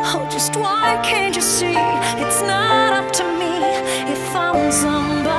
Oh, just why can't you see it's not up to me if I'm somebody